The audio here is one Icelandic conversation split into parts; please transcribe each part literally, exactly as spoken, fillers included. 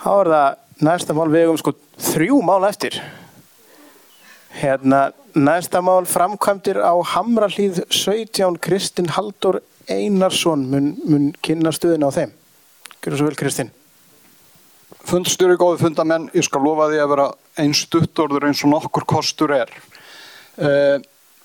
Þá er það næsta mál, við eigum sko þrjú mál eftir. Hérna, næsta mál framkvæmdir á Hamrahlíð sautján, Kristinn Halldór Einarsson mun, mun kynna stöðuna á þeim. Gjörðu svo vel, Kristinn. Fundstjóri, góði fundamenn, ég skal lofa því að vera eins stuttorður eins og nokkur kostur er. Eh,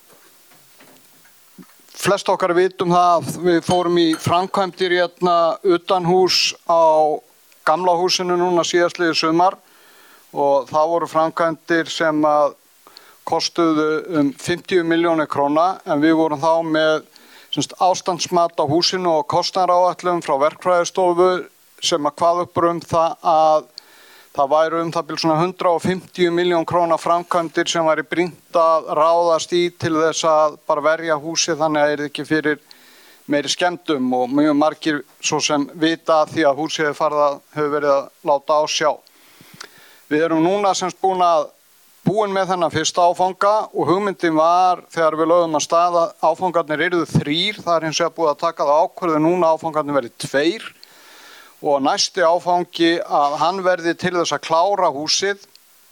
flest okkar vitum það að við fórum í framkvæmdir hérna utanhús á gamla húsinu núna síðastliðið sumar og það voru framkvæmdir sem að kostuðu um fimmtíu milljónir króna en við vorum þá með semst, ástandsmat á húsinu og kostnaðaráætlun frá verkfræðistofu sem að kvað upp um það að það væru um það bil svona hundrað og fimmtíu milljón króna framkvæmdir sem væri brýnt að ráðast í til þess að bara verja húsið þannig að það er ekki fyrir meiri skemmdum og mjög margir svo sem vita því að húsið farið hefur verið að láta á sjá. Við erum núna semst búin að búin með þennan fyrsta áfanga og hugmyndin var þegar við lögum að staða áfangarnir yrðu þrír, það er hins vegar búið að taka það ákvörðu núna áfangarnir verið tveir og næsti áfangi að hann verði til þess að klára húsið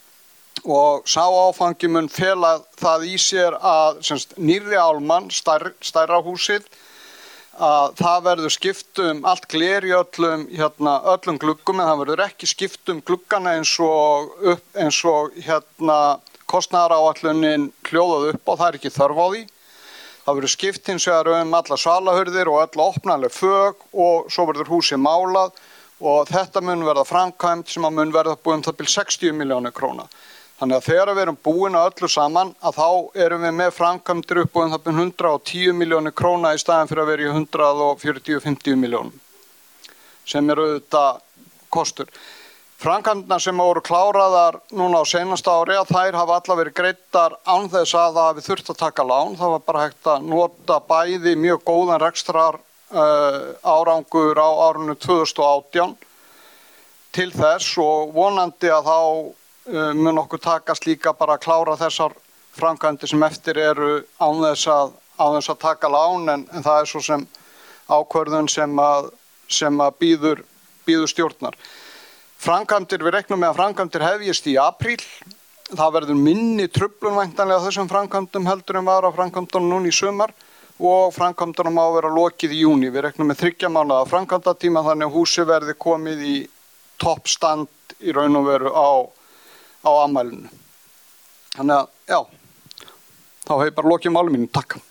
og sá áfangi mun fela það í sér að semst, nýrri álman, stær, stærra húsið, að það verður skipt um allt gler í öllum, hérna, öllum gluggum en það verður ekki skipt um gluggana eins og, upp, eins og hérna, kostnaðaráætlunin hljóðað upp og það er ekki þörf á því. Það verður skipt hins vegar um alla svalahurðir og öll opnaleg fög og svo verður húsið málað og þetta mun verða framkvæmt sem að mun verða búin það bil sextíu milljónir króna. Þannig að þegar við erum búin að öllu saman að þá erum við með framkvæmdir upp búin það bil hundrað og tíu milljónir króna í staðin fyrir að vera í hundrað og fjörutíu til fimmtíu milljónum sem eru auðvitað kostur. Framkvæmdirnar sem voru kláraðar núna á seinasta ári að þær hafa allar verið greiddar án þess að það hafi þurft að taka lán. Það var bara hægt að nota bæði mjög góðan rekstrar uh, árangur á árinu tvö þúsund og átján til þess og vonandi að þá uh, mun okkur takast líka bara að klára þessar framkvæmdir sem eftir eru án þess að, án þess að taka lán en, en það er svo sem ákvörðun sem að, sem að býður, býður stjórnar. Framkvæmdir, við reiknum með að framkvæmdir hefjist í apríl. Það verður minni truflun væntanlega þessum framkvæmdum heldur en var á framkvæmdunum núna í sumar og framkvæmdunum á að vera lokið í júní. Við reiknum með þriggja mánaða framkvæmdatíma þannig að húsið verði komið í toppstand í raun og veru á, á afmælinu. Þannig að, já, þá hef ég bara lokið máli mínu. Takk.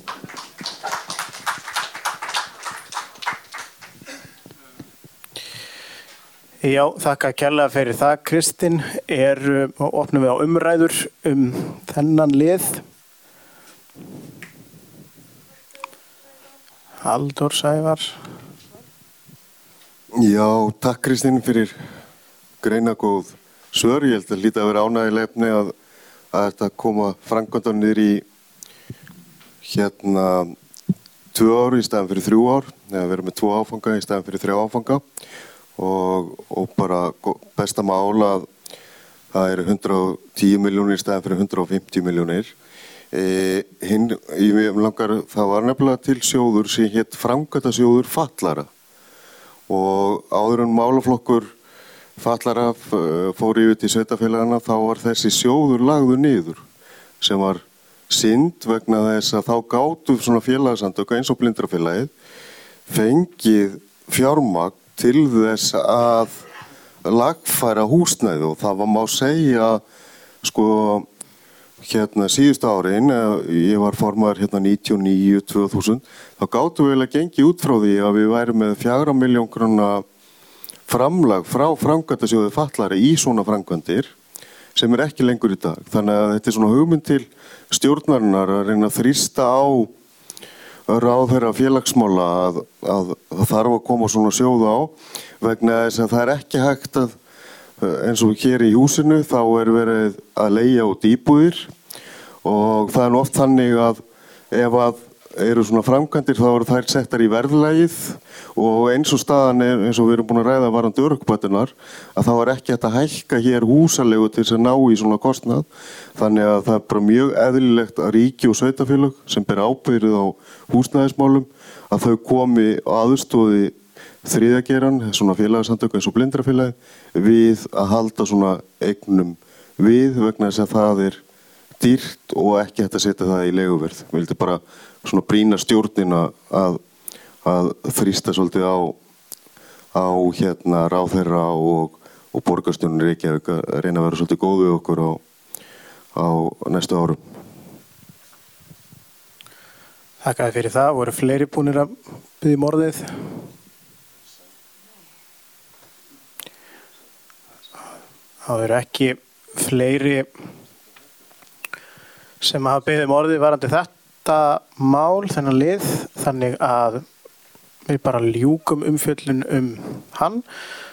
Já, þakka kærlega fyrir það. Kristinn, er, opnum við á umræður um þennan lið. Halldór Sævar. Já, takk Kristinn fyrir greinagóð svör. Ég held að líta að vera ánægilegt með að, að þetta koma framkvæmdan niður í hérna tvö ár í staðan fyrir þrjú ár, eða vera með tvo áfanga í staðan fyrir þrjá áfanga. Og, og bara besta mál að það eru hundrað og tíu milljónir í staðan fyrir hundrað og fimmtíu milljónir. E, hinn, ég langar, það var nefnilega til sjóður sem hét framkvæmdasjóður fatlara og áður en málaflokkur fatlara fór yfir til sveitarfélagana þá var þessi sjóður lagður niður sem var synd vegna þess að þá gátu svona félagasamtök eins og Blindrafélagið fengið fjármagn til þess að lagfæra húsnæði og það var má segja sko hérna síðustu árin, ég var formaður hérna níutíu og níu til tvö þúsund, þá gátum við vel að gengi út frá því að við værum með fjögur milljón króna framlag frá framkvæmdasjóði fatlaðra í svona framkvæmdir sem er ekki lengur í dag. Þannig að þetta er svona hugmynd til stjórnarinnar að reyna að þrýsta á ráðherra félagsmála að, að það þarf að koma svona sjóð á vegna þess að það er ekki hægt að eins og hér í húsinu þá er verið að leigja út íbúðir og það er nú oft þannig að ef að eru svona framkvæmdir þá eru þær settar í verðlagið og eins og staðan er eins og við erum búin að ræða varðandi örorkubæturnar að þá er ekki hægt að hækka hér húsalegu til þess að ná í svona kostnað þannig að það er bara mjög eðlilegt að ríki og sveitarfélög sem ber ábyrgð á húsnæðismálum að þau komi og aðstoði þriðja geran, svona félagasamtök eins og blindrafélagi, við að halda svona eignum við vegna þess að það er dýrt og ekki hægt að setja það í leiguverð. Við vildum bara svona brýna stjórnina að, að þrýsta svolítið á, á hérna ráðherra og, og borgarstjórnir Reykjavík að reyna að vera svolítið góð við okkur á, á næstu árum. Þakkaði fyrir það. Voru fleiri búnir að biðja um orðið? Það eru ekki fleiri sem hafa beðið um orðið varðandi þetta mál, þennan lið, þannig að við bara ljúkum umfjöllun um hann